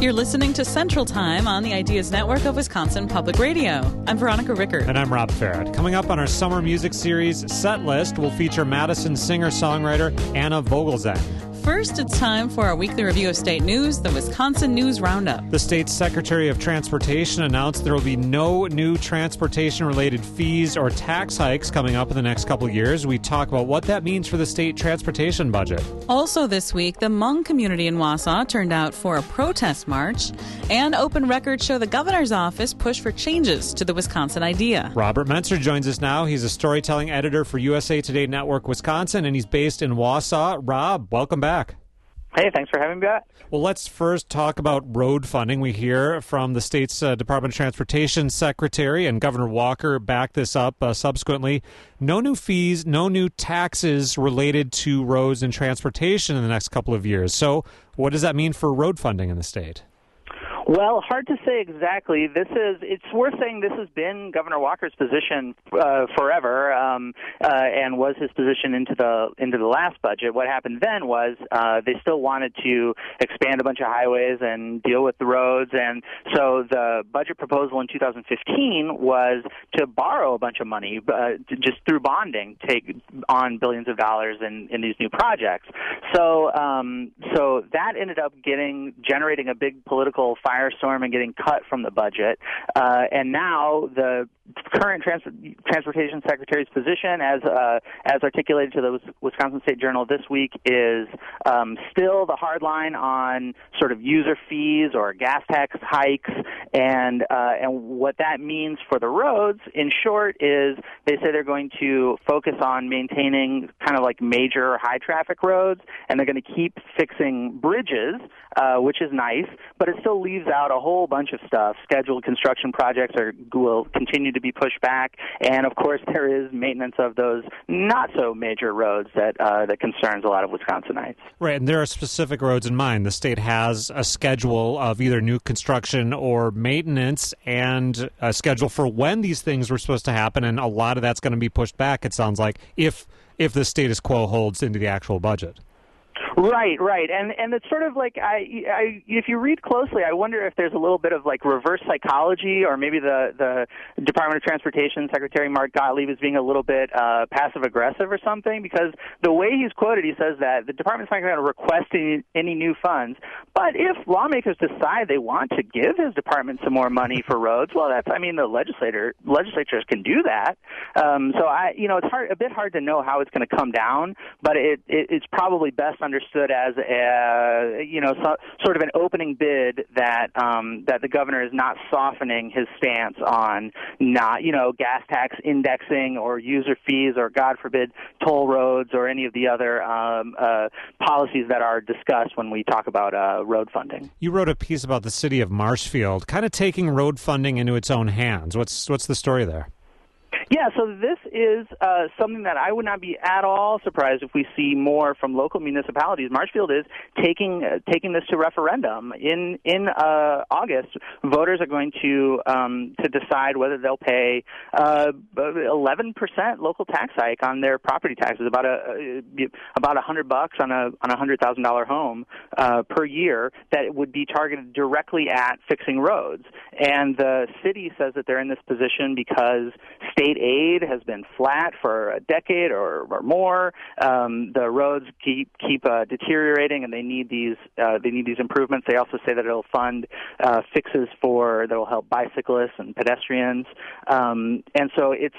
You're listening to Central Time on the Ideas Network of Wisconsin Public Radio. I'm Veronica Rickert. And I'm Rob Farrett. Coming up on our summer music series, Set List, we'll feature Madison singer-songwriter Anna Vogelzang. First, it's time for our weekly review of state news, the Wisconsin News Roundup. The state's Secretary of Transportation announced there will be no new transportation-related fees or tax hikes coming up in the next couple of years. We talk about what that means for the state transportation budget. Also this week, the Hmong community in Wausau turned out for a protest march, and open records show the governor's office push for changes to the Wisconsin idea. Robert Mentzer joins us now. He's a storytelling editor for USA Today Network Wisconsin, and he's based in Wausau. Rob, welcome back. Hey, thanks for having me back. Well, let's first talk about road funding. We hear from the state's Department of Transportation Secretary, and Governor Walker backed this up subsequently. No new fees, no new taxes related to roads and transportation in the next couple of years. So what does that mean for road funding in the state? Well, hard to say exactly. It's worth saying this has been Governor Walker's position forever, and was his position into the last budget. What happened then was they still wanted to expand a bunch of highways and deal with the roads, and so the budget proposal in 2015 was to borrow a bunch of money just through bonding, take on billions of dollars in these new projects. So that ended up generating a big political firestorm and getting cut from the budget. And now the current transportation secretary's position, as articulated to the Wisconsin State Journal this week, is still the hard line on sort of user fees or gas tax hikes, and what that means for the roads. In short, is they say they're going to focus on maintaining kind of like major high traffic roads, and they're going to keep fixing bridges, which is nice, but it still leaves out a whole bunch of stuff. Scheduled construction projects will continue to be pushed back, and of course there is maintenance of those not so major roads that concerns a lot of Wisconsinites. Right, and there are specific roads in mind. The state has a schedule of either new construction or maintenance, and a schedule for when these things were supposed to happen, and a lot of that's going to be pushed back, it sounds like, if the status quo holds into the actual budget. Right, and it's sort of like if you read closely, I wonder if there's a little bit of like reverse psychology, or maybe the Department of Transportation Secretary Mark Gottlieb is being a little bit passive aggressive or something, because the way he's quoted, he says that the department's not going to request any new funds, but if lawmakers decide they want to give his department some more money for roads, well, the legislatures can do that. So it's a bit hard to know how it's going to come down, but it's probably best understood as sort of an opening bid that the governor is not softening his stance on gas tax indexing or user fees or, God forbid, toll roads or any of the other policies that are discussed when we talk about road funding. You wrote a piece about the city of Marshfield kind of taking road funding into its own hands. What's the story there? Yeah, so this is something that I would not be at all surprised if we see more from local municipalities. Marshfield is taking this to referendum. In August, voters are going to decide whether they'll pay 11% local tax hike on their property taxes, about $100 on a $100,000 home per year, that would be targeted directly at fixing roads. And the city says that they're in this position because state aid has been flat for a decade or more. The roads keep deteriorating, and they need these improvements. They also say that it'll fund fixes that will help bicyclists and pedestrians. And so it's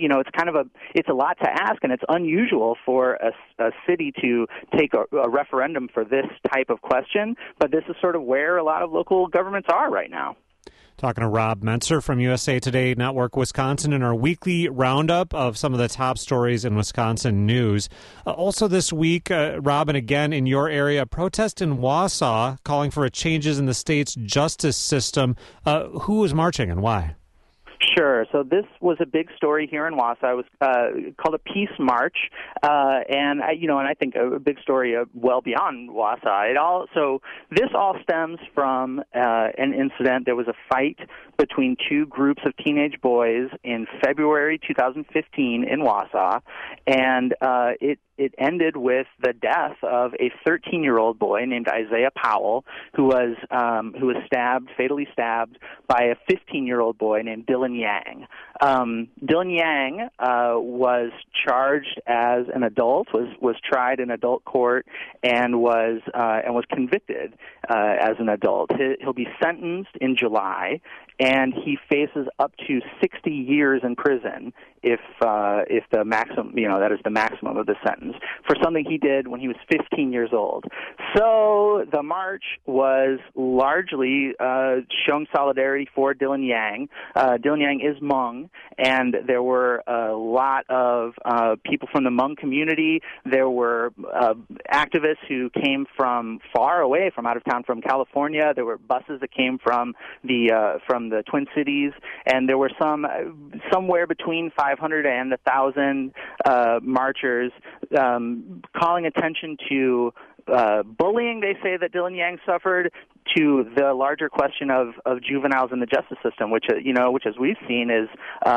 a lot to ask, and it's unusual for a city to take a referendum for this type of question. But this is sort of where a lot of local governments are right now. Talking to Rob Mentzer from USA Today Network Wisconsin in our weekly roundup of some of the top stories in Wisconsin news. Also this week, Rob, and again in your area, protest in Wausau calling for changes in the state's justice system. Who was marching and why? Sure. So this was a big story here in Wausau. It was called a Peace March, and I think a big story well beyond Wausau. So this all stems from an incident. There was a fight between two groups of teenage boys in February 2015 in Wausau, and it ended with the death of a 13-year-old boy named Isaiah Powell, who was fatally stabbed by a 15-year-old boy named Dylan Yang. Dylan Yang was charged as an adult, was tried in adult court, and was convicted as an adult. He'll be sentenced in July, and he faces up to 60 years in prison if the maximum, that is the maximum of the sentence, for something he did when he was 15 years old. So the march was largely showing solidarity for Dylan Yang. Dylan Yang is Hmong, and there were a lot of people from the Hmong community. There were activists who came from far away, from out of town, from California. There were buses that came from the Twin Cities, and there were somewhere between 500 and 1,000 marchers calling attention to bullying, they say, that Dylan Yang suffered, to the larger question of juveniles in the justice system, which as we've seen is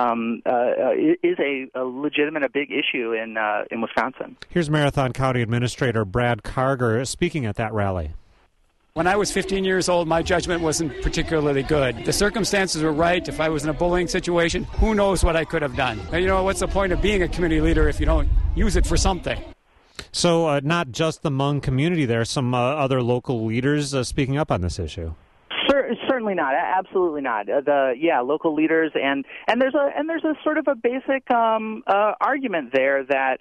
a legitimate, a big issue in Wisconsin. Here's Marathon County Administrator Brad Karger speaking at that rally. When I was 15 years old, my judgment wasn't particularly good. The circumstances were right. If I was in a bullying situation, who knows what I could have done. And, what's the point of being a community leader if you don't use it for something? So not just the Hmong community there, some other local leaders speaking up on this issue. Certainly not. Absolutely not. Local leaders, and there's a sort of a basic argument there that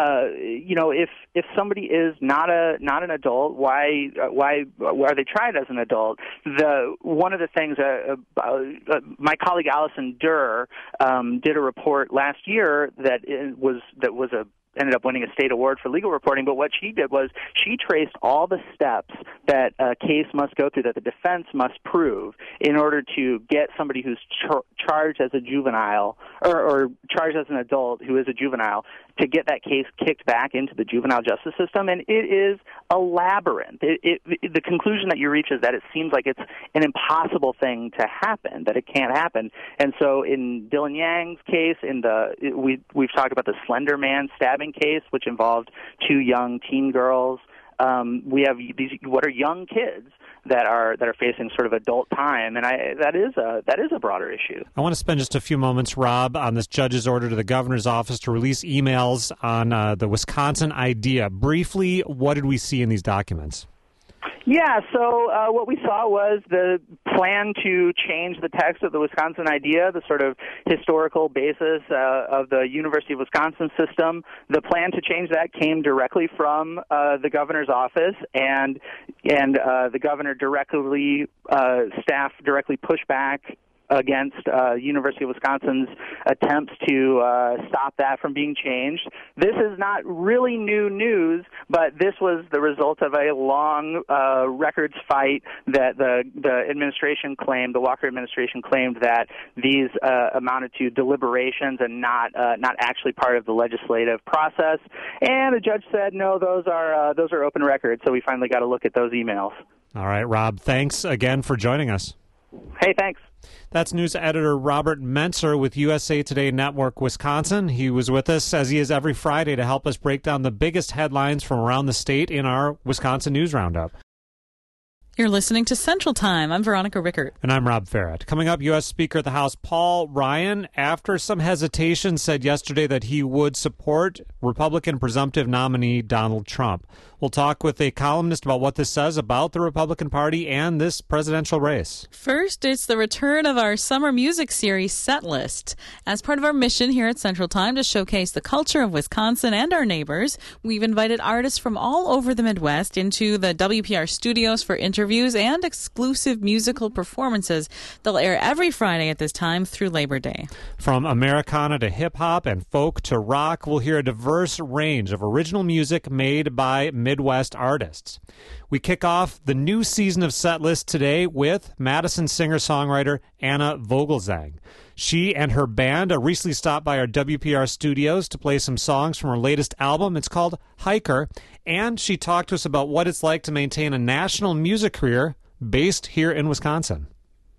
if somebody is not an adult, why are they tried as an adult? One of the things my colleague Allison Durr did a report last year that ended up winning a state award for legal reporting, but what she did was she traced all the steps that a case must go through, that the defense must prove in order to get somebody who's charged as a juvenile or charged as an adult who is a juvenile to get that case kicked back into the juvenile justice system, and it is a labyrinth. The conclusion that you reach is that it seems like it's an impossible thing to happen, that it can't happen. And so in Dylan Yang's case, we've talked about the Slender Man stabbing case, which involved two young teen girls. We have these young kids that are facing sort of adult time, and that is a broader issue. I want to spend just a few moments, Rob, on this judge's order to the governor's office to release emails on the Wisconsin IDEA. Briefly, what did we see in these documents? Yeah, so what we saw was the plan to change the text of the Wisconsin IDEA, the sort of historical basis of the University of Wisconsin system. The plan to change that came directly from the governor's office, and the governor staff directly pushed back against University of Wisconsin's attempts to stop that from being changed. This is not really new news, but this was the result of a long records fight that the administration claimed, the Walker administration claimed, that these amounted to deliberations and not actually part of the legislative process. And the judge said, no, those are open records, so we finally got to look at those emails. All right, Rob, thanks again for joining us. Hey, thanks. That's news editor Robert Mentzer with USA Today Network Wisconsin. He was with us, as he is every Friday, to help us break down the biggest headlines from around the state in our Wisconsin News Roundup. You're listening to Central Time. I'm Veronica Rickert. And I'm Rob Farrett. Coming up, U.S. Speaker of the House Paul Ryan, after some hesitation, said yesterday that he would support Republican presumptive nominee Donald Trump. We'll talk with a columnist about what this says about the Republican Party and this presidential race. First, it's the return of our summer music series, Set List. As part of our mission here at Central Time to showcase the culture of Wisconsin and our neighbors, we've invited artists from all over the Midwest into the WPR studios for interviews and exclusive musical performances. They'll air every Friday at this time through Labor Day. From Americana to hip-hop and folk to rock, we'll hear a diverse range of original music made by Midwest artists. We kick off the new season of Setlist today with Madison singer-songwriter Anna Vogelzang. She and her band recently stopped by our WPR studios to play some songs from her latest album. It's called Hiker, and she talked to us about what it's like to maintain a national music career based here in Wisconsin.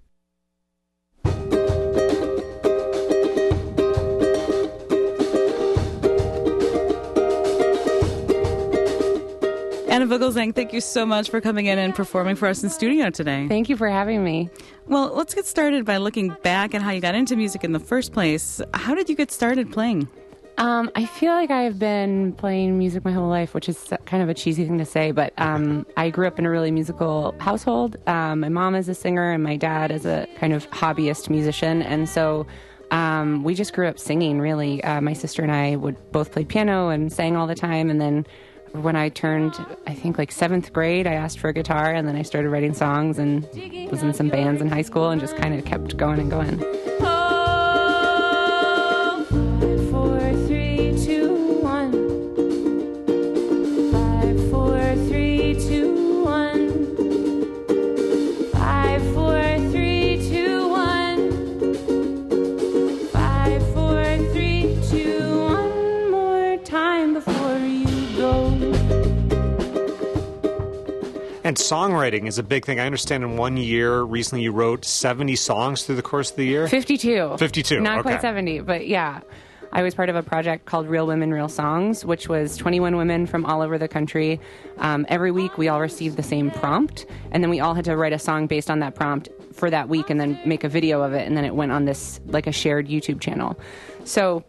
Anna Vogelzang, thank you so much for coming in and performing for us in studio today. Thank you for having me. Well, let's get started by looking back at how you got into music in the first place. How did you get started playing? I feel like I've been playing music my whole life, which is kind of a cheesy thing to say, but I grew up in a really musical household. My mom is a singer and my dad is a kind of hobbyist musician, and so we just grew up singing, really. My sister and I would both play piano and sang all the time, and then when I turned, I think, like 7th grade, I asked for a guitar, and then I started writing songs and was in some bands in high school and just kind of kept going and going. 5, 4, 3, 2, 1. 5, 4, 3, 2, 1. 5, 4, 3, 2, 1. 5, 4, 3, 2, 1 more time before you go. And songwriting is a big thing. I understand in 1 year, recently you wrote 70 songs through the course of the year? 52. 52, Not okay. quite 70, but yeah. I was part of a project called Real Women, Real Songs, which was 21 women from all over the country. Every week we all received the same prompt, and then we all had to write a song based on that prompt for that week and then make a video of it, and then it went on this, like a shared YouTube channel. So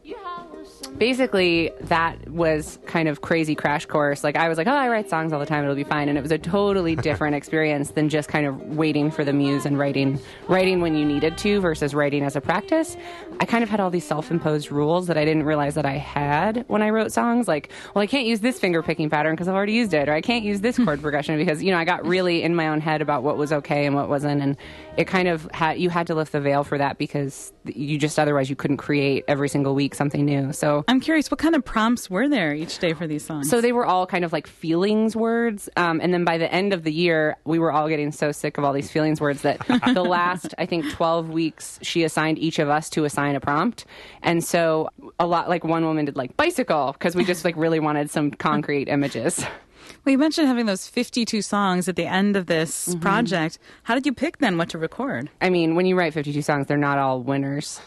basically, that was kind of crazy crash course. Like, I was like, oh, I write songs all the time, it'll be fine. And it was a totally different experience than just kind of waiting for the muse and writing when you needed to versus writing as a practice. I kind of had all these self-imposed rules that I didn't realize that I had when I wrote songs. Like, well, I can't use this finger picking pattern because I've already used it, or I can't use this chord progression because, I got really in my own head about what was okay and what wasn't. And it kind of you had to lift the veil for that because you just, otherwise you couldn't create every single week something new. So I'm curious, what kind of prompts were there each day for these songs? So they were all kind of like feelings words. And then by the end of the year, we were all getting so sick of all these feelings words that the last, I think, 12 weeks, she assigned each of us to assign a prompt. And so a lot, like one woman did like bicycle because we just like really wanted some concrete images. Well, you mentioned having those 52 songs at the end of this project. How did you pick then what to record? I mean, when you write 52 songs, they're not all winners.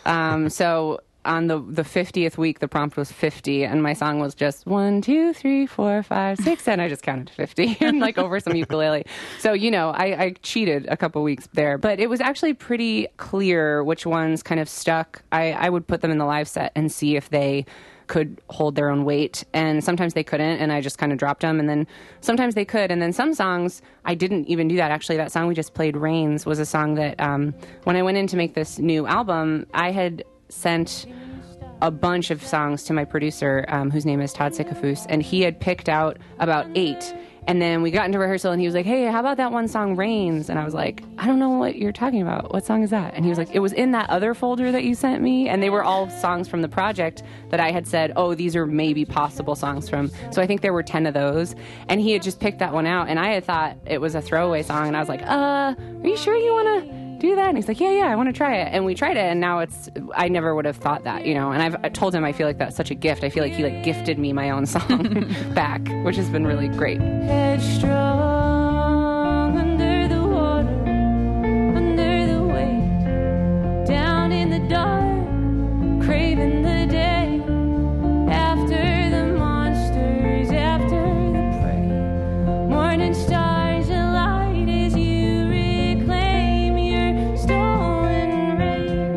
So on the 50th week, the prompt was 50, and my song was just 1, 2, 3, 4, 5, 6, and I just counted to 50, and like over some ukulele. So, I cheated a couple weeks there, but it was actually pretty clear which ones kind of stuck. I would put them in the live set and see if they could hold their own weight, and sometimes they couldn't, and I just kind of dropped them, and then sometimes they could, and then some songs I didn't even do that. Actually, that song we just played, Rains, was a song that when I went in to make this new album, I had sent a bunch of songs to my producer, whose name is Todd Sikafus, and he had picked out about 8. And then we got into rehearsal, and he was like, hey, how about that one song, Rains? And I was like, I don't know what you're talking about. What song is that? And he was like, it was in that other folder that you sent me. And they were all songs from the project that I had said, oh, these are maybe possible songs from. So I think there were 10 of those. And he had just picked that one out. And I had thought it was a throwaway song. And I was like, are you sure you want to do that? And he's like, yeah, I want to try it. And we tried it, and now I never would have thought that, and I told him I feel like that's such a gift. I feel like he gifted me my own song back, which has been really great. Headstrong under the water, under the weight, down in the dark, craving the day, after the monsters, after the prey, morning stars alight as you reclaim your stolen rays.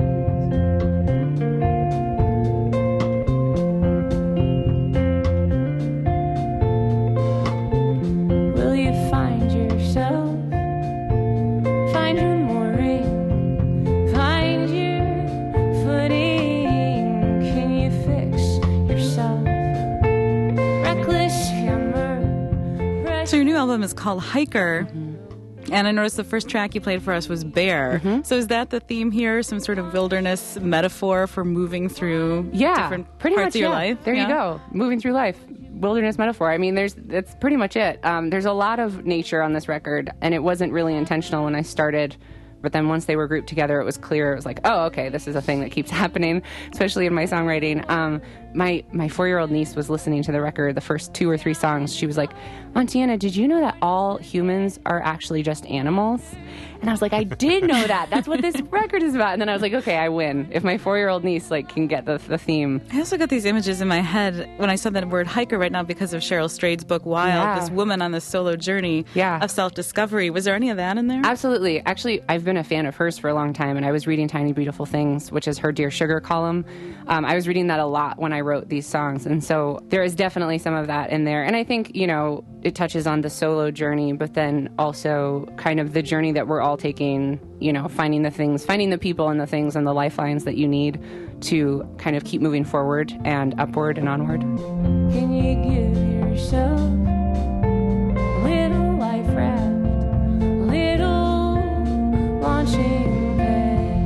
Will you find yourself? Find your mooring, find your footing. Can you fix yourself? Reckless humor. So your new album is called Hiker. And I noticed the first track you played for us was Bear. So is that the theme here? Some sort of wilderness metaphor for moving through different pretty parts much, of your life? There you go. Moving through life. wilderness metaphor. I mean, that's pretty much it. There's a lot of nature on this record, and it wasn't really intentional when I started. But then once they were grouped together, it was clear. It was like, oh, okay, this is a thing that keeps happening, especially in my songwriting. My 4-year-old niece was listening to the record, the first 2 or 3 songs. She was like, Auntie Anna, did you know that all humans are actually just animals? And I was like, I did know that. That's what this record is about. And then I was like, okay, I win. If my 4-year-old niece can get the theme. I also got these images in my head when I saw that word hiker right now because of Cheryl Strayed's book Wild, Yeah. this woman on this solo journey of self-discovery. Was there any of that in there? Absolutely. Actually, I've been a fan of hers for a long time, and I was reading Tiny Beautiful Things, which is her Dear Sugar column. I was reading that a lot when I wrote these songs, and so there is definitely some of that in there. And I think, it touches on the solo journey, but then also kind of the journey that we're all taking, finding the people and the things and the lifelines that you need to kind of keep moving forward and upward and onward. Can you give yourself a little life raft, a little launching pad?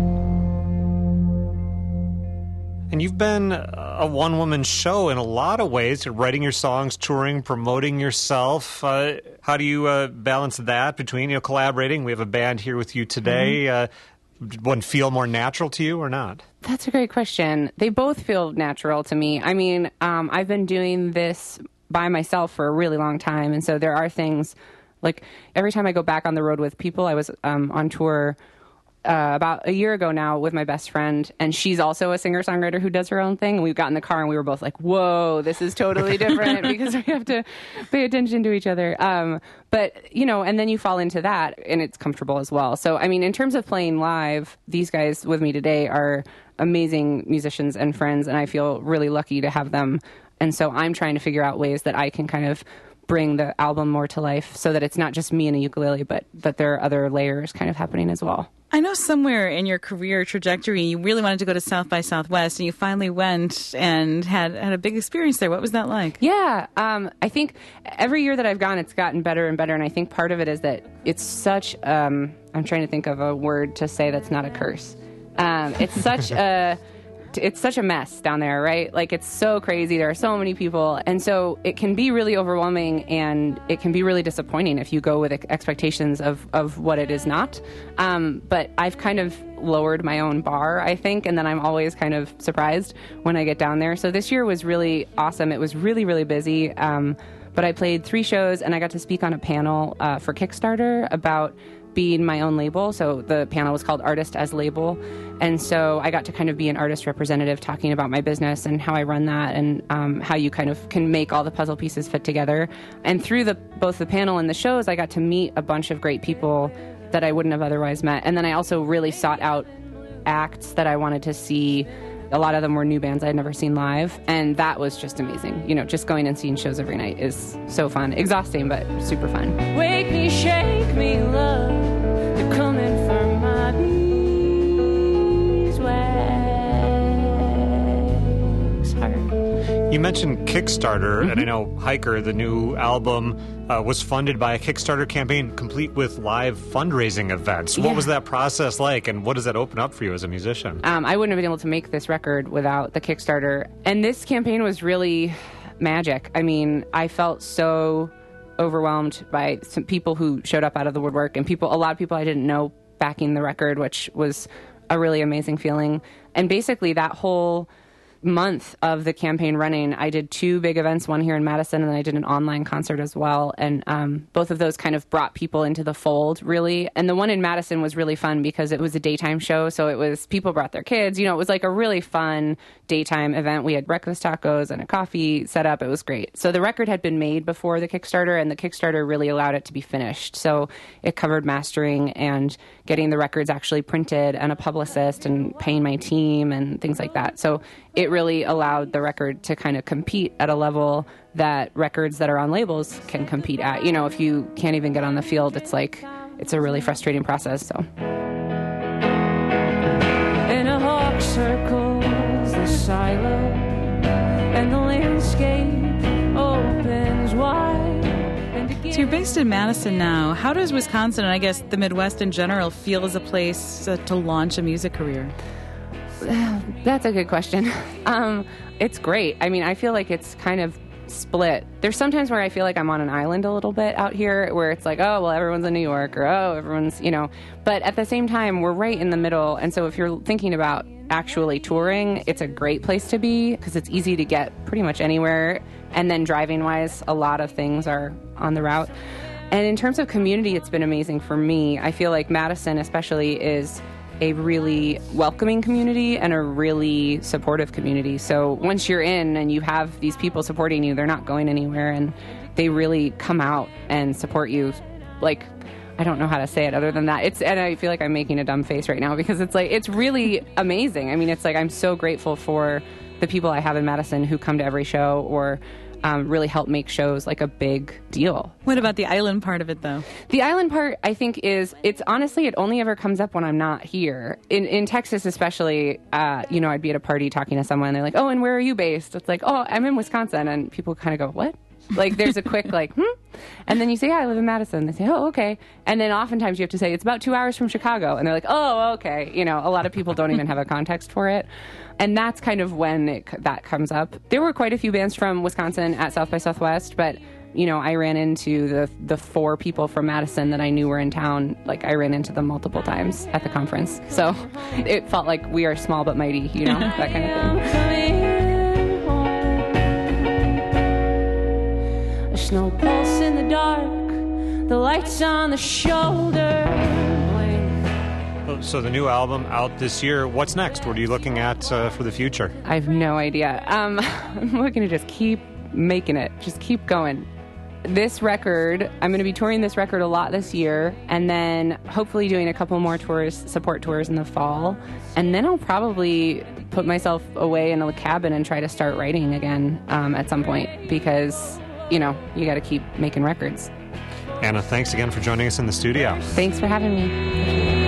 And you've been a one-woman show in a lot of ways, writing your songs, touring, promoting yourself. How do you balance that between, collaborating? We have a band here with you today. Would one feel more natural to you or not? That's a great question. They both feel natural to me. I mean, I've been doing this by myself for a really long time, and so there are things, like every time I go back on the road with people, I was on tour about a year ago now with my best friend, and she's also a singer-songwriter who does her own thing. And we got in the car and we were both like, whoa, this is totally different because we have to pay attention to each other. But, and then you fall into that and it's comfortable as well. So, I mean, in terms of playing live, these guys with me today are amazing musicians and friends, and I feel really lucky to have them. And so I'm trying to figure out ways that I can kind of bring the album more to life so that it's not just me and a ukulele, but that there are other layers kind of happening as well. I know somewhere in your career trajectory, you really wanted to go to South by Southwest, and you finally went and had a big experience there. What was that like? Yeah, I think every year that I've gone, it's gotten better and better, and I think part of it is that it's such, I'm trying to think of a word to say that's not a curse. It's such a mess down there, right? Like, it's so crazy. There are so many people. And so it can be really overwhelming, and it can be really disappointing if you go with expectations of what it is not. But I've kind of lowered my own bar, I think, and then I'm always kind of surprised when I get down there. So this year was really awesome. It was really, really busy. But I played 3 shows, and I got to speak on a panel for Kickstarter about being my own label. So the panel was called Artist as Label. And so I got to kind of be an artist representative talking about my business and how I run that, and how you kind of can make all the puzzle pieces fit together. And through both the panel and the shows, I got to meet a bunch of great people that I wouldn't have otherwise met. And then I also really sought out acts that I wanted to see. A lot of them were new bands I had never seen live, and that was just amazing. Just going and seeing shows every night is so fun. Exhausting, but super fun. Wake me, shake me, love. You're coming for my beeswax heart. You mentioned Kickstarter, and I know Hiker, the new album, was funded by a Kickstarter campaign complete with live fundraising events. What was that process like, and what does that open up for you as a musician? I wouldn't have been able to make this record without the Kickstarter. And this campaign was really magic. I mean, I felt so overwhelmed by some people who showed up out of the woodwork, and a lot of people I didn't know backing the record, which was a really amazing feeling. And basically that whole month of the campaign running, I did 2 big events, one here in Madison, and then I did an online concert as well. And both of those kind of brought people into the fold, really. And the one in Madison was really fun because it was a daytime show. So it was, people brought their kids. It was like a really fun daytime event. We had breakfast tacos and a coffee set up. It was great. So the record had been made before the Kickstarter, and the Kickstarter really allowed it to be finished. So it covered mastering and getting the records actually printed, and a publicist, and paying my team and things like that. So it really allowed the record to kind of compete at a level that records that are on labels can compete at. If you can't even get on the field, it's a really frustrating process. So. And a hawk circles the silo, and the landscape opens wide. So you're based in Madison now. How does Wisconsin, and I guess the Midwest in general, feel as a place to launch a music career? That's a good question. It's great. I mean, I feel like it's kind of split. There's sometimes where I feel like I'm on an island a little bit out here, where it's like, oh, well, everyone's in New York, or oh, everyone's, But at the same time, we're right in the middle. And so if you're thinking about actually touring, it's a great place to be because it's easy to get pretty much anywhere. And then driving-wise, a lot of things are on the route. And in terms of community, it's been amazing for me. I feel like Madison especially is a really welcoming community and a really supportive community. So once you're in and you have these people supporting you, they're not going anywhere, and they really come out and support you. Like, I don't know how to say it other than that. And I feel like I'm making a dumb face right now because it's really amazing. I mean, it's like I'm so grateful for the people I have in Madison who come to every show or really help make shows like a big deal. What about the island part of it, though? The island part, I think, it's honestly, it only ever comes up when I'm not here. In Texas especially, I'd be at a party talking to someone, and they're like, oh, and where are you based? It's like, oh, I'm in Wisconsin. And people kind of go, what? Like, there's a quick, And then you say, yeah, I live in Madison. They say, oh, okay. And then oftentimes you have to say, it's about 2 hours from Chicago. And they're like, oh, okay. A lot of people don't even have a context for it. And that's kind of when that comes up. There were quite a few bands from Wisconsin at South by Southwest, but, I ran into the 4 people from Madison that I knew were in town. Like, I ran into them multiple times at the conference. So it felt like we are small but mighty, that kind of thing. There's no pulse in the dark, the lights on the shoulder. So the new album out this year. What's next? What are you looking at for the future? I have no idea. I'm looking to just keep making it. Just keep going. This record, I'm going to be touring this record a lot this year, and then hopefully doing a couple more tours, support tours in the fall. And then I'll probably put myself away in a cabin and try to start writing again at some point because, you got to keep making records. Anna, thanks again for joining us in the studio. Thanks for having me.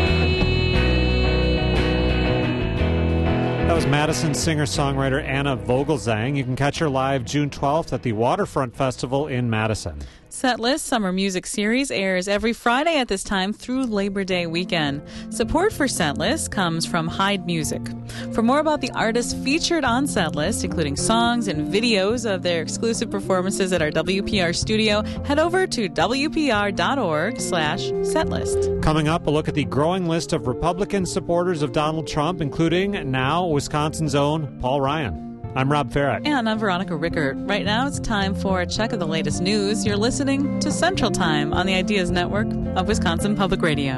That was Madison singer-songwriter Anna Vogelzang. You can catch her live June 12th at the Waterfront Festival in Madison. Setlist Summer Music Series airs every Friday at this time through Labor Day weekend. Support for Setlist comes from Hyde Music. For more about the artists featured on Setlist, including songs and videos of their exclusive performances at our WPR studio, head over to wpr.org/setlist. Coming up, a look at the growing list of Republican supporters of Donald Trump, including now Wisconsin's own Paul Ryan. I'm Rob Farrett. And I'm Veronica Rickert. Right now it's time for a check of the latest news. You're listening to Central Time on the Ideas Network of Wisconsin Public Radio.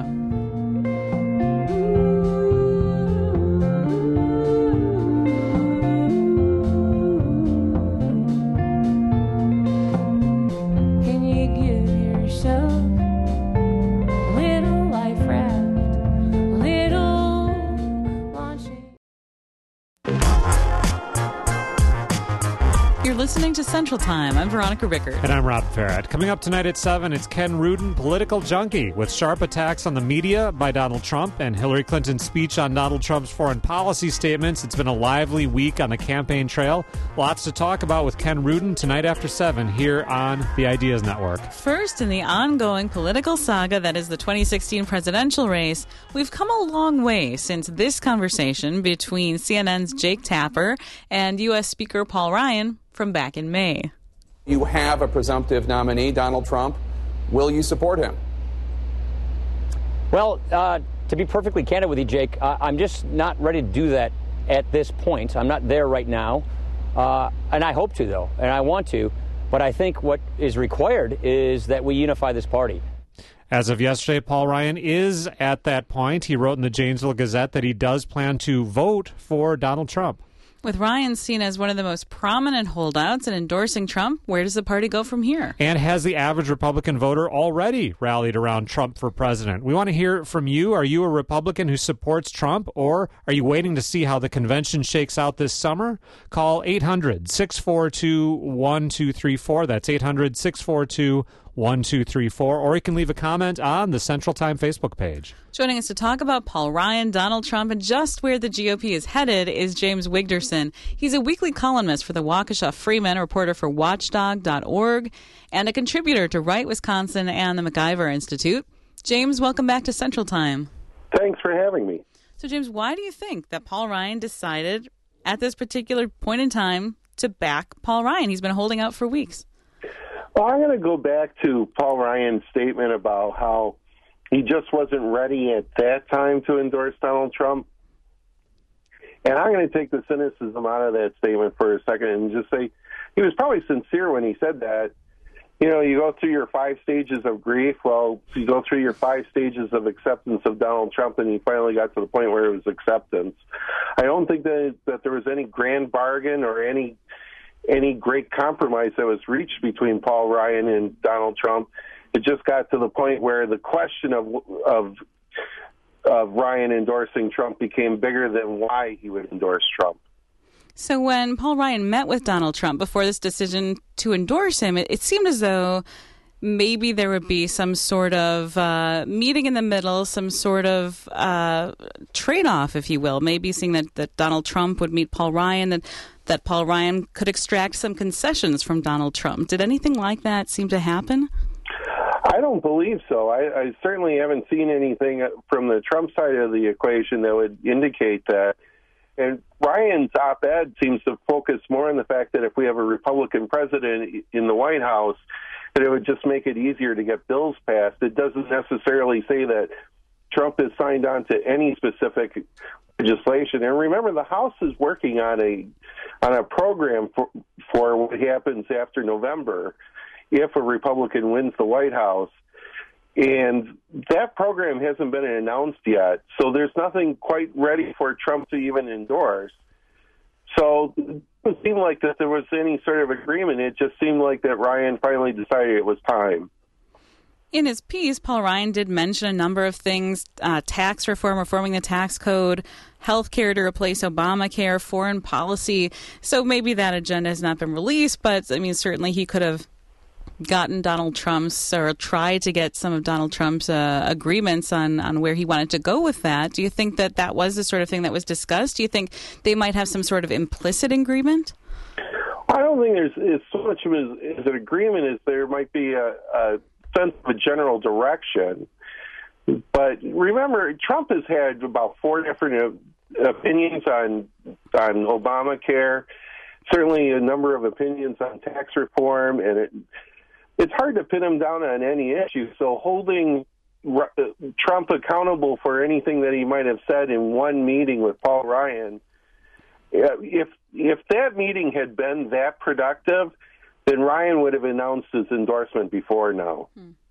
Can you give yourself a little life raft, a little launching? You're listening to Central Time. I'm Veronica Rickert. And I'm Rob Farrett. Coming up tonight at 7, it's Ken Rudin, Political Junkie, with sharp attacks on the media by Donald Trump and Hillary Clinton's speech on Donald Trump's foreign policy statements. It's been a lively week on the campaign trail. Lots to talk about with Ken Rudin tonight after 7 here on the Ideas Network. First, in the ongoing political saga that is the 2016 presidential race, we've come a long way since this conversation between CNN's Jake Tapper and U.S. Speaker Paul Ryan from back in May. You have a presumptive nominee, Donald Trump. Will you support him? Well, to be perfectly candid with you, Jake, I'm just not ready to do that at this point. I'm not there right now. And I hope to, though, and I want to. But I think what is required is that we unify this party. As of yesterday, Paul Ryan is at that point. He wrote in the Janesville Gazette that he does plan to vote for Donald Trump. With Ryan seen as one of the most prominent holdouts in endorsing Trump, where does the party go from here? And has the average Republican voter already rallied around Trump for president? We want to hear from you. Are you a Republican who supports Trump, or are you waiting to see how the convention shakes out this summer? Call 800-642-1234. That's 800-642-1234. 1234, or you can leave a comment on the Central Time Facebook page. Joining us to talk about Paul Ryan, Donald Trump, and just where the GOP is headed is James Wigderson. He's a weekly columnist for the Waukesha Freeman, a reporter for Watchdog.org, and a contributor to Right Wisconsin and the MacIver Institute. James, welcome back to Central Time. Thanks for having me. So, James, why do you think that Paul Ryan decided at this particular point in time to back Paul Ryan. He's been holding out for weeks. Well, I'm going to go back to Paul Ryan's statement about how he just wasn't ready at that time to endorse Donald Trump. And I'm going to take the cynicism out of that statement for a second and just say he was probably sincere when he said that. You know, you go through your 5 stages of grief. Well, you go through your 5 stages of acceptance of Donald Trump, and he finally got to the point where it was acceptance. I don't think that there was any grand bargain or any great compromise that was reached between Paul Ryan and Donald Trump. It just got to the point where the question of Ryan endorsing Trump became bigger than why he would endorse Trump. So when Paul Ryan met with Donald Trump before this decision to endorse him, it seemed as though maybe there would be some sort of meeting in the middle, some sort of trade-off, if you will. Maybe seeing that Donald Trump would meet Paul Ryan, that Paul Ryan could extract some concessions from Donald Trump. Did anything like that seem to happen? I don't believe so. I certainly haven't seen anything from the Trump side of the equation that would indicate that. And Ryan's op-ed seems to focus more on the fact that if we have a Republican president in the White House, that it would just make it easier to get bills passed. It doesn't necessarily say that Trump has signed on to any specific legislation. And remember, the House is working on a program for what happens after November if a Republican wins the White House. And that program hasn't been announced yet, so there's nothing quite ready for Trump to even endorse. So it didn't seem like that there was any sort of agreement. It just seemed like that Ryan finally decided it was time. In his piece, Paul Ryan did mention a number of things: tax reform, reforming the tax code, health care to replace Obamacare, foreign policy. So maybe that agenda has not been released, but I mean, certainly he could have gotten Donald Trump's, or tried to get some of Donald Trump's agreements on where he wanted to go with that. Do you think that was the sort of thing that was discussed? Do you think they might have some sort of implicit agreement? I don't think there's so much of it as an agreement as there might be a sense of a general direction. But remember, Trump has had about 4 different opinions on Obamacare, certainly a number of opinions on tax reform, and it's hard to pin him down on any issue. So holding Trump accountable for anything that he might have said in one meeting with Paul Ryan, if that meeting had been that productive, then Ryan would have announced his endorsement before now.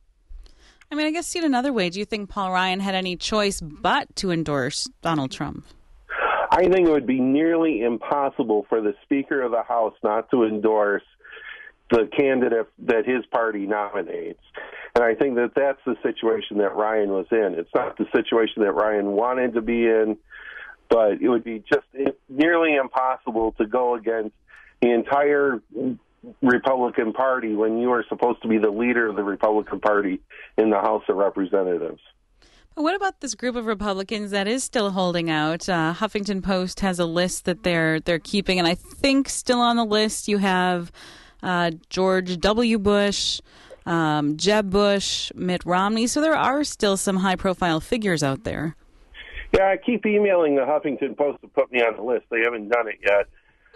I mean, I guess seen another way, do you think Paul Ryan had any choice but to endorse Donald Trump? I think it would be nearly impossible for the Speaker of the House not to endorse the candidate that his party nominates. And I think that that's the situation that Ryan was in. It's not the situation that Ryan wanted to be in, but it would be just nearly impossible to go against the entire Republican Party when you are supposed to be the leader of the Republican Party in the House of Representatives. But what about this group of Republicans that is still holding out? Huffington Post has a list that they're keeping, and I think still on the list you have George W. Bush, Jeb Bush, Mitt Romney. So there are still some high-profile figures out there. Yeah, I keep emailing the Huffington Post to put me on the list. They haven't done it yet.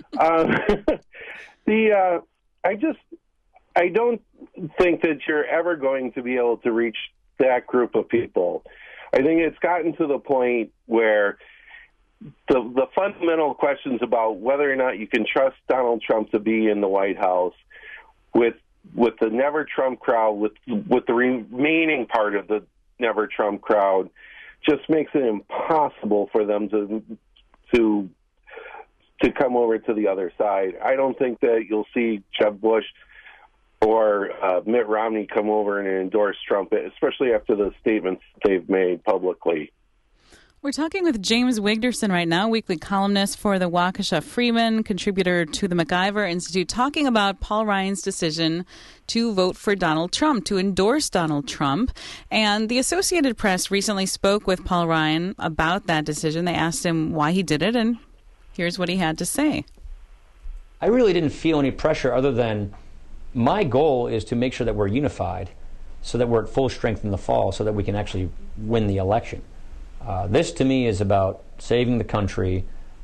I don't think that you're ever going to be able to reach that group of people. I think it's gotten to the point where the fundamental questions about whether or not you can trust Donald Trump to be in the White House with the Never Trump crowd, with the remaining part of the Never Trump crowd, just makes it impossible for them to come over to the other side. I don't think that you'll see Jeb Bush or Mitt Romney come over and endorse Trump, especially after the statements they've made publicly. We're talking with James Wigderson right now, weekly columnist for the Waukesha Freeman, contributor to the MacIver Institute, talking about Paul Ryan's decision to vote for Donald Trump, to endorse Donald Trump. And the Associated Press recently spoke with Paul Ryan about that decision. They asked him why he did it, and here's what he had to say. I really didn't feel any pressure other than my goal is to make sure that we're unified so that we're at full strength in the fall so that we can actually win the election. This, to me, is about saving the country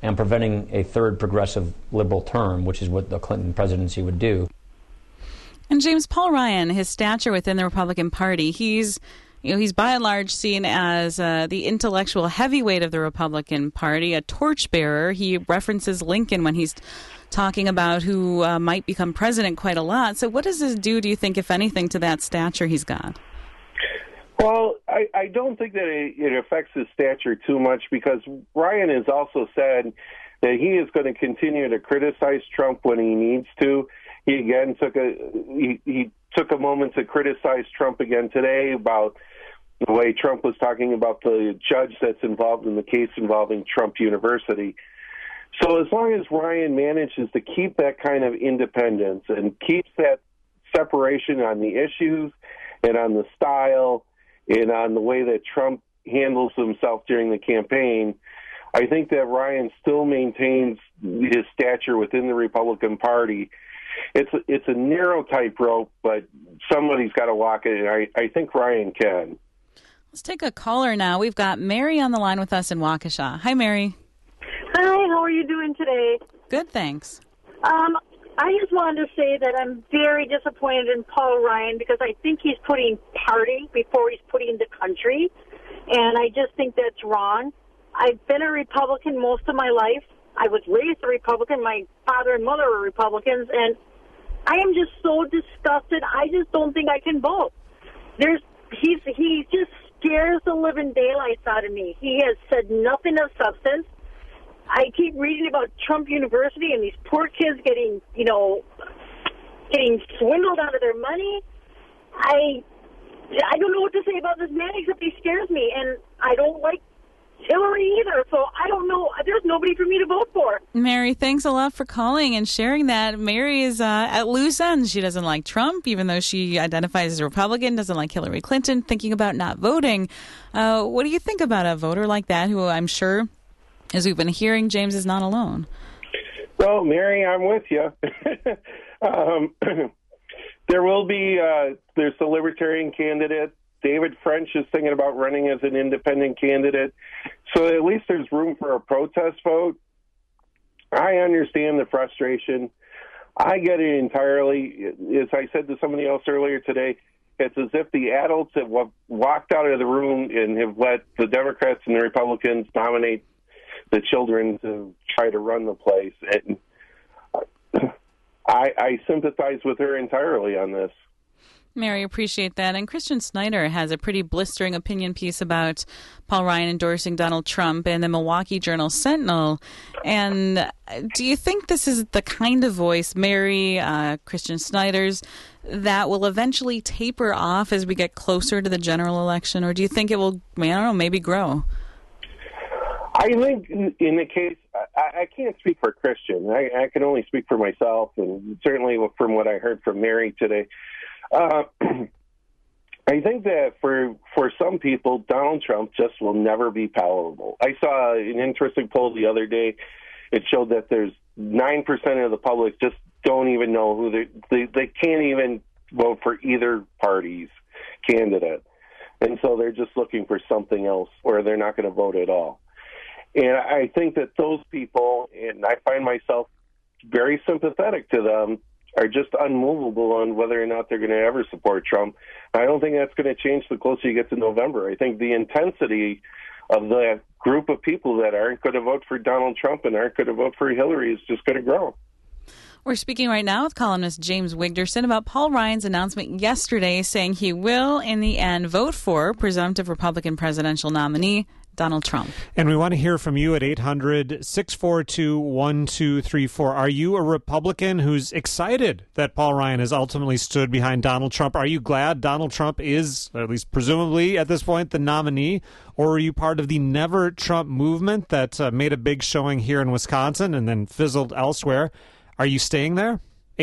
and preventing a third progressive liberal term, which is what the Clinton presidency would do. And James, Paul Ryan, his stature within the Republican Party, he's by and large seen as the intellectual heavyweight of the Republican Party, a torchbearer. He references Lincoln when he's talking about who might become president quite a lot. So what does this do you think, if anything, to that stature he's got? Well, I don't think that it affects his stature too much, because Ryan has also said that he is going to continue to criticize Trump when he needs to. He again took a moment to criticize Trump again today about the way Trump was talking about the judge that's involved in the case involving Trump University. So as long as Ryan manages to keep that kind of independence and keeps that separation on the issues and on the style and on the way that Trump handles himself during the campaign, I think that Ryan still maintains his stature within the Republican Party. It's a narrow tightrope, but somebody's got to walk it, and I think Ryan can. Let's take a caller now. We've got Mary on the line with us in Waukesha. Hi, Mary. Hi, how are you doing today? Good, thanks. I just wanted to say that I'm very disappointed in Paul Ryan, because I think he's putting party before he's putting the country, and I just think that's wrong. I've been a Republican most of my life. I was raised a Republican. My father and mother were Republicans, and I am just so disgusted. I just don't think I can vote. He just scares the living daylights out of me. He has said nothing of substance. I keep reading about Trump University and these poor kids getting swindled out of their money. I don't know what to say about this man except he scares me, and I don't like Hillary either, so I don't know. There's nobody for me to vote for. Mary, thanks a lot for calling and sharing that. Mary is at loose ends. She doesn't like Trump, even though she identifies as a Republican, doesn't like Hillary Clinton, thinking about not voting. What do you think about a voter like that, who I'm sure, as we've been hearing, James is not alone? Well, Mary, I'm with you. There will be, there's the Libertarian candidate. David French is thinking about running as an independent candidate. So at least there's room for a protest vote. I understand the frustration. I get it entirely. As I said to somebody else earlier today, it's as if the adults have walked out of the room and have let the Democrats and the Republicans nominate the children to try to run the place. And I sympathize with her entirely on this. Mary, appreciate that. And Christian Snyder has a pretty blistering opinion piece about Paul Ryan endorsing Donald Trump in the Milwaukee Journal-Sentinel. And do you think this is the kind of voice, Mary, Christian Snyder's, that will eventually taper off as we get closer to the general election? Or do you think it will, maybe grow? I think in the case, I can't speak for Christian. I can only speak for myself, and certainly from what I heard from Mary today. I think that for some people, Donald Trump just will never be palatable. I saw an interesting poll the other day. It showed that there's 9% of the public just don't even know who they can't even vote for either party's candidate. And so they're just looking for something else, or they're not going to vote at all. And I think that those people, and I find myself very sympathetic to them, are just unmovable on whether or not they're going to ever support Trump. I don't think that's going to change the closer you get to November. I think the intensity of the group of people that aren't going to vote for Donald Trump and aren't going to vote for Hillary is just going to grow. We're speaking right now with columnist James Wigderson about Paul Ryan's announcement yesterday saying he will, in the end, vote for presumptive Republican presidential nominee Donald Trump. And we want to hear from you at 800-642-1234. Are you a Republican who's excited that Paul Ryan has ultimately stood behind Donald Trump? Are you glad Donald Trump is, at least presumably at this point, the nominee? Or are you part of the Never Trump movement that made a big showing here in Wisconsin and then fizzled elsewhere? Are you staying there?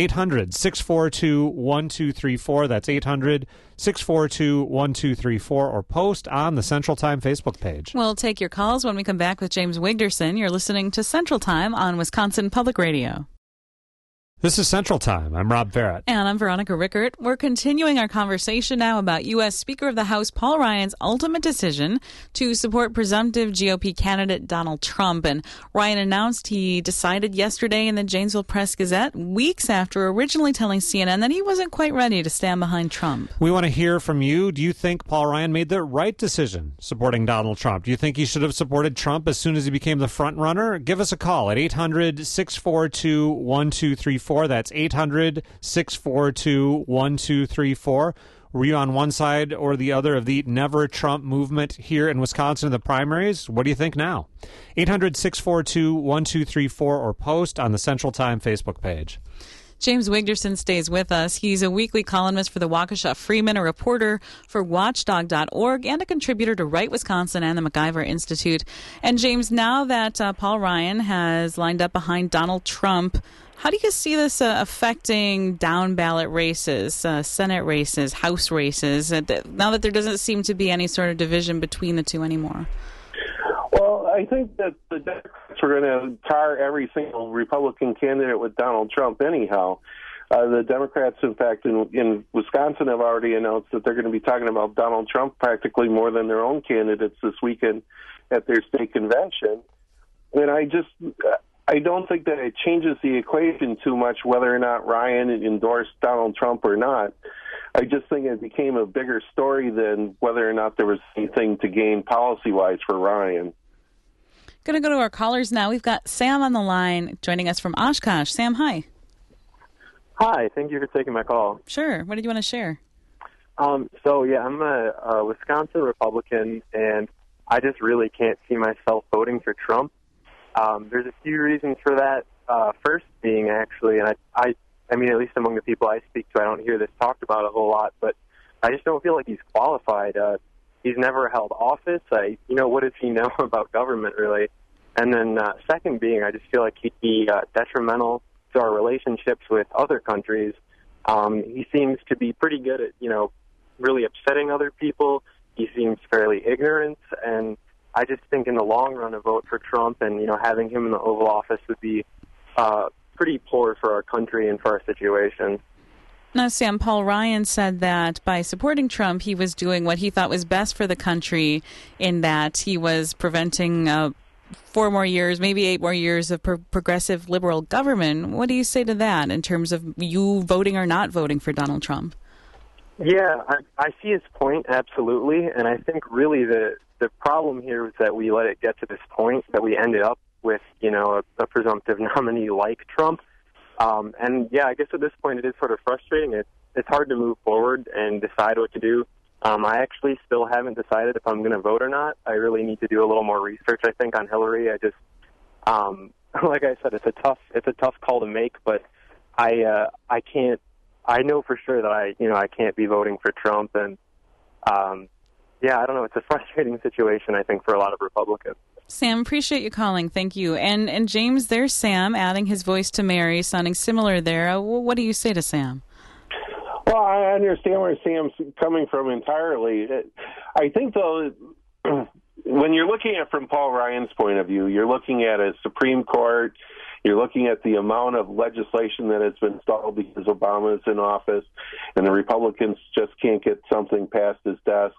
800-642-1234. That's 800-642-1234, or post on the Central Time Facebook page. We'll take your calls when we come back with James Wigderson. You're listening to Central Time on Wisconsin Public Radio. This is Central Time. I'm Rob Barrett. And I'm Veronica Rickert. We're continuing our conversation now about U.S. Speaker of the House Paul Ryan's ultimate decision to support presumptive GOP candidate Donald Trump. And Ryan announced he decided yesterday in the Janesville Press-Gazette, weeks after originally telling CNN that he wasn't quite ready to stand behind Trump. We want to hear from you. Do you think Paul Ryan made the right decision supporting Donald Trump? Do you think he should have supported Trump as soon as he became the front runner? Give us a call at 800-642-1234. That's 800-642-1234. Were you on one side or the other of the Never Trump movement here in Wisconsin in the primaries? What do you think now? 800-642-1234 or post on the Central Time Facebook page. James Wigderson stays with us. He's a weekly columnist for the Waukesha Freeman, a reporter for Watchdog.org, and a contributor to Right Wisconsin and the MacIver Institute. And James, now that Paul Ryan has lined up behind Donald Trump, how do you see this affecting down-ballot races, Senate races, House races, now that there doesn't seem to be any sort of division between the two anymore? Well, I think that the Democrats were going to tar every single Republican candidate with Donald Trump anyhow. The Democrats, in fact, in Wisconsin have already announced that they're going to be talking about Donald Trump practically more than their own candidates this weekend at their state convention. And I don't think that it changes the equation too much whether or not Ryan endorsed Donald Trump or not. I just think it became a bigger story than whether or not there was anything to gain policy-wise for Ryan. Going to go to our callers now. We've got Sam on the line joining us from Oshkosh. Sam, hi. Hi, thank you for taking my call. Sure. What did you want to share? I'm a Wisconsin Republican, and I just really can't see myself voting for Trump. There's a few reasons for that. First being, actually, and I mean, at least among the people I speak to, I don't hear this talked about a whole lot, but I just don't feel like he's qualified. He's never held office. What does he know about government, really? And then second being, I just feel like he'd be detrimental to our relationships with other countries. He seems to be pretty good at, really upsetting other people. He seems fairly ignorant, and I just think in the long run, a vote for Trump and, having him in the Oval Office would be pretty poor for our country and for our situation. Now, Sam, Paul Ryan said that by supporting Trump, he was doing what he thought was best for the country, in that he was preventing 4 more years, maybe 8 more years of progressive liberal government. What do you say to that in terms of you voting or not voting for Donald Trump? Yeah, I see his point, absolutely. And I think really the problem here is that we let it get to this point, that we ended up with, a presumptive nominee like Trump. And yeah, I guess at this point it is sort of frustrating. It's hard to move forward and decide what to do. I actually still haven't decided if I'm going to vote or not. I really need to do a little more research, I think, on Hillary. I just, like I said, it's a tough call to make, but I know for sure that I can't be voting for Trump, and I don't know. It's a frustrating situation, I think, for a lot of Republicans. Sam, appreciate you calling. Thank you. And James, there's Sam adding his voice to Mary, sounding similar there. What do you say to Sam? Well, I understand where Sam's coming from entirely. I think, though, when you're looking at it from Paul Ryan's point of view, you're looking at a Supreme Court. You're looking at the amount of legislation that has been stalled because Obama is in office and the Republicans just can't get something past his desk.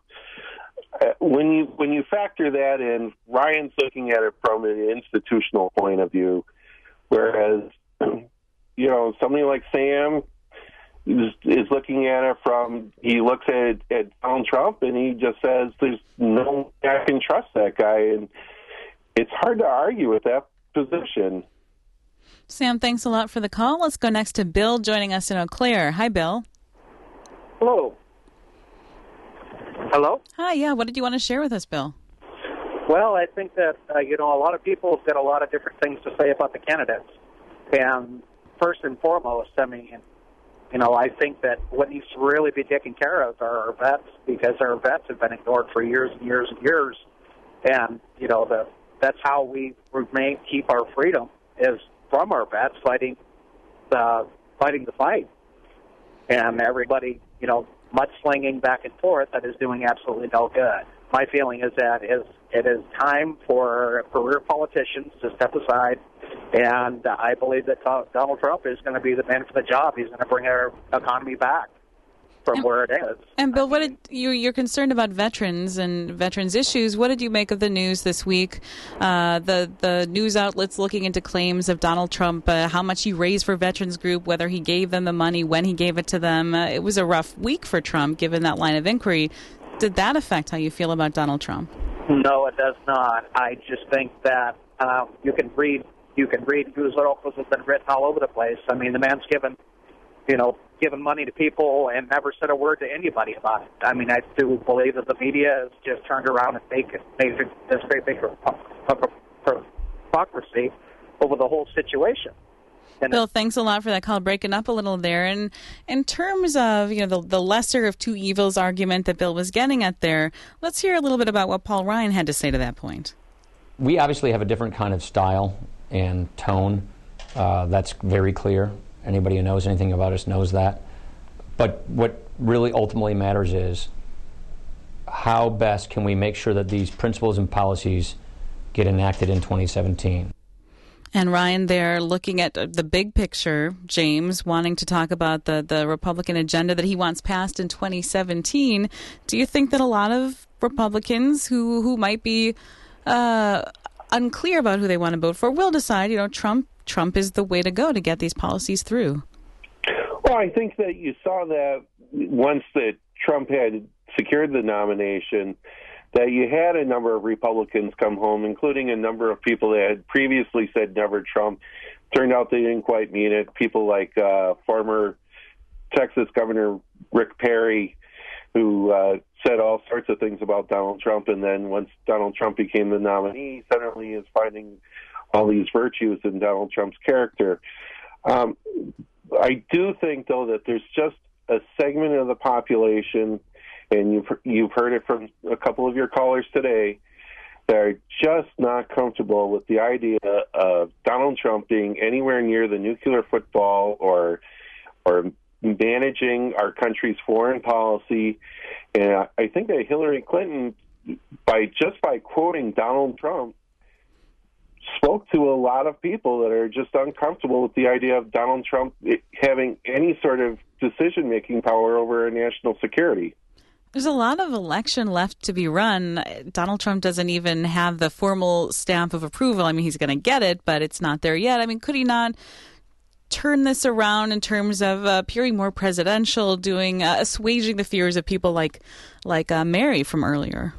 When you factor that in, Ryan's looking at it from an institutional point of view, whereas, somebody like Sam is looking at it from, he looks at Donald Trump and he just says, there's no way I can trust that guy. And it's hard to argue with that position. Sam, thanks a lot for the call. Let's go next to Bill joining us in Eau Claire. Hi, Bill. Hello. Hello? Hi, yeah. What did you want to share with us, Bill? Well, I think that, a lot of people have got a lot of different things to say about the candidates. And first and foremost, I think that what needs to really be taken care of are our vets, because our vets have been ignored for years and years and years. And, that's how we keep our freedom, is from our vets fighting the fight. And everybody, mudslinging back and forth, that is doing absolutely no good. My feeling is that it is time for career politicians to step aside And I believe that Donald Trump is going to be the man for the job. He's going to bring our economy back from where it is. And Bill, you're concerned about veterans and veterans issues. What did you make of the news this week? The news outlets looking into claims of Donald Trump, how much he raised for Veterans Group, whether he gave them the money, when he gave it to them. It was a rough week for Trump, given that line of inquiry. Did that affect how you feel about Donald Trump? No, it does not. I just think that you can read news articles that have been written all over the place. I mean, the man's given money to people and never said a word to anybody about it. I mean, I do believe that the media has just turned around and made this great big hypocrisy over the whole situation. And Bill, thanks a lot for that call, breaking up a little there. And in terms of the lesser of two evils argument that Bill was getting at there, let's hear a little bit about what Paul Ryan had to say to that point. We obviously have a different kind of style and tone. That's very clear. Anybody who knows anything about us knows that. But what really ultimately matters is how best can we make sure that these principles and policies get enacted in 2017. And Ryan there looking at the big picture, James wanting to talk about the Republican agenda that he wants passed in 2017. Do you think that a lot of Republicans who might be unclear about who they want to vote for will decide, Trump is the way to go to get these policies through? Well, I think that you saw that once that Trump had secured the nomination, that you had a number of Republicans come home, including a number of people that had previously said never Trump. Turned out they didn't quite mean it. People like former Texas Governor Rick Perry, who said all sorts of things about Donald Trump, and then once Donald Trump became the nominee, suddenly is finding all these virtues in Donald Trump's character. I do think, though, that there's just a segment of the population, and you've heard it from a couple of your callers today, that are just not comfortable with the idea of Donald Trump being anywhere near the nuclear football or managing our country's foreign policy. And I think that Hillary Clinton, by quoting Donald Trump, spoke to a lot of people that are just uncomfortable with the idea of Donald Trump having any sort of decision-making power over national security. There's a lot of election left to be run. Donald Trump doesn't even have the formal stamp of approval. I mean, he's going to get it, but it's not there yet. I mean, could he not turn this around in terms of appearing more presidential, doing assuaging the fears of people like Mary from earlier?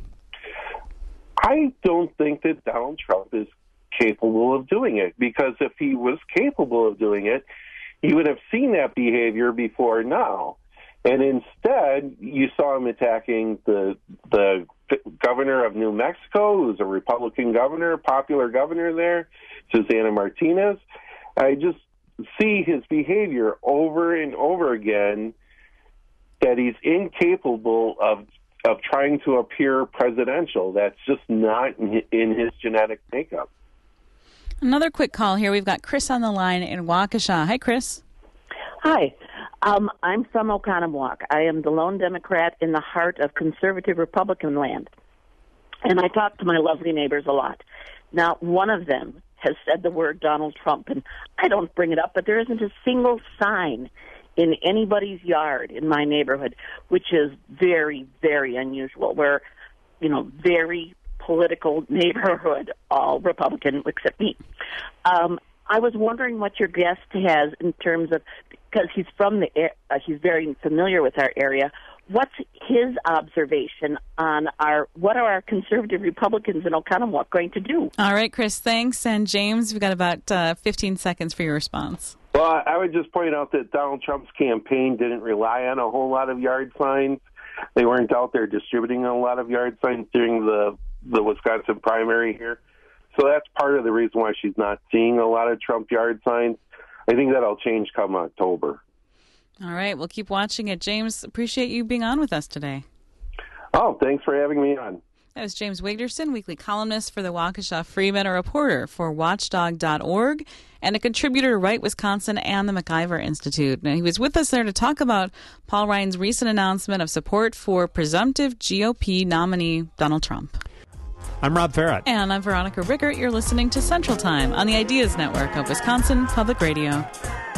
I don't think that Donald Trump is capable of doing it, because if he was capable of doing it, he would have seen that behavior before now. And instead, you saw him attacking the governor of New Mexico, who's a Republican governor, popular governor there, Susana Martinez. I just see his behavior over and over again, that he's incapable of trying to appear presidential. That's just not in his genetic makeup. Another quick call here. We've got Chris on the line in Waukesha. Hi, Chris. Hi. I'm from Oconomowoc. I am the lone Democrat in the heart of conservative Republican land. And I talk to my lovely neighbors a lot. Now, one of them has said the word Donald Trump, and I don't bring it up, but there isn't a single sign in anybody's yard in my neighborhood, which is very, very unusual. We're, very political neighborhood, all Republican except me. I was wondering what your guest has in terms of, because he's from he's very familiar with our area. What's his observation on what are our conservative Republicans in Oconomowoc going to do? All right, Chris, thanks. And James, we've got about 15 seconds for your response. Well, I would just point out that Donald Trump's campaign didn't rely on a whole lot of yard signs. They weren't out there distributing a lot of yard signs during the Wisconsin primary here. So that's part of the reason why she's not seeing a lot of Trump yard signs. I think that'll change come October. All right, we'll keep watching it. James, appreciate you being on with us today. Oh, thanks for having me on. That was James Wigderson, weekly columnist for the Waukesha Freeman, a reporter for Watchdog.org, and a contributor to Right Wisconsin and the MacIver Institute. Now, he was with us there to talk about Paul Ryan's recent announcement of support for presumptive GOP nominee Donald Trump. I'm Rob Farrett. And I'm Veronica Rickert. You're listening to Central Time on the Ideas Network of Wisconsin Public Radio.